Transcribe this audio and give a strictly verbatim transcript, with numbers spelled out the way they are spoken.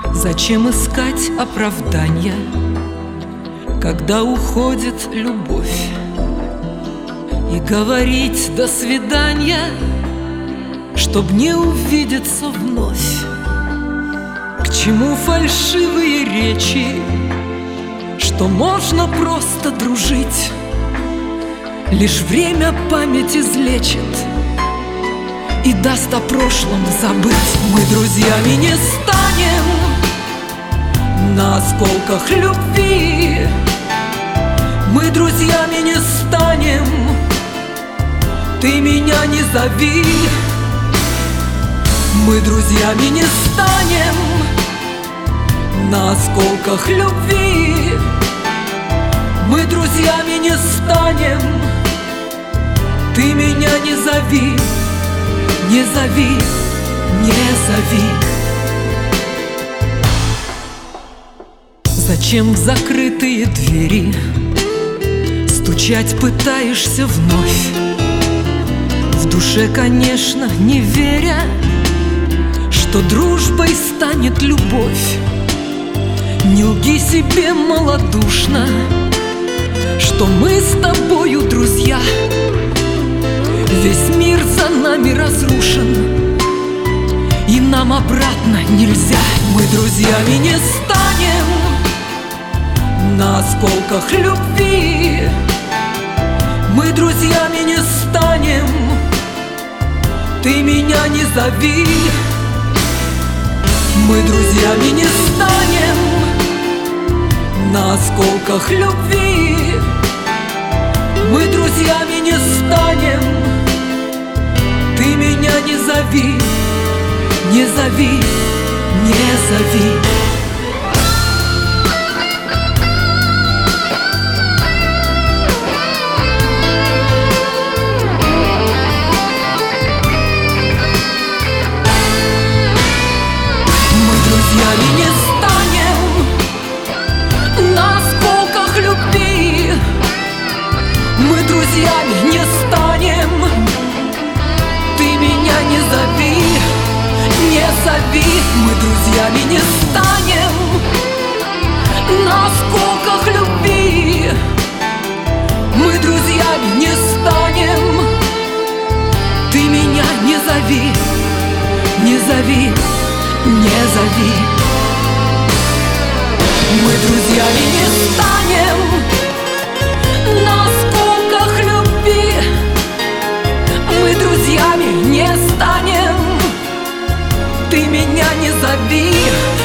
Зачем искать оправдания, когда уходит любовь, и говорить «до свидания», чтоб не увидеться вновь? К чему фальшивые речи, что можно просто дружить? Lишь время память излечит и даст о прошлом забыть. Мы друзьями не станем на осколках любви, мы друзьями не станем, ты меня не зови. Мы друзьями не станем на осколках любви, мы друзьями не станем, ты меня не зови, не зови, не зови. Зачем в закрытые двери стучать пытаешься вновь? В душе, конечно, не веря, что дружбой станет любовь. Не лги себе малодушно, что мы с тобою друзья. Весь мир за нами разрушен, и нам обратно нельзя. Мы друзьями не станем на осколках любви, мы друзьями не станем, ты меня не зови. Мы друзьями не станем на осколках любви, мы друзьями не станем, ты меня не зови, не зови, не зови. Друзьями не станем на осколках любви, мы друзьями не станем, ты меня не зови, не зови. Мы друзьями не станем на осколках любви, мы друзьями не станем, ты меня не зови, не зови, не зови. Мы друзьями не станем на осколках любви, мы друзьями не станем, ты меня не зови.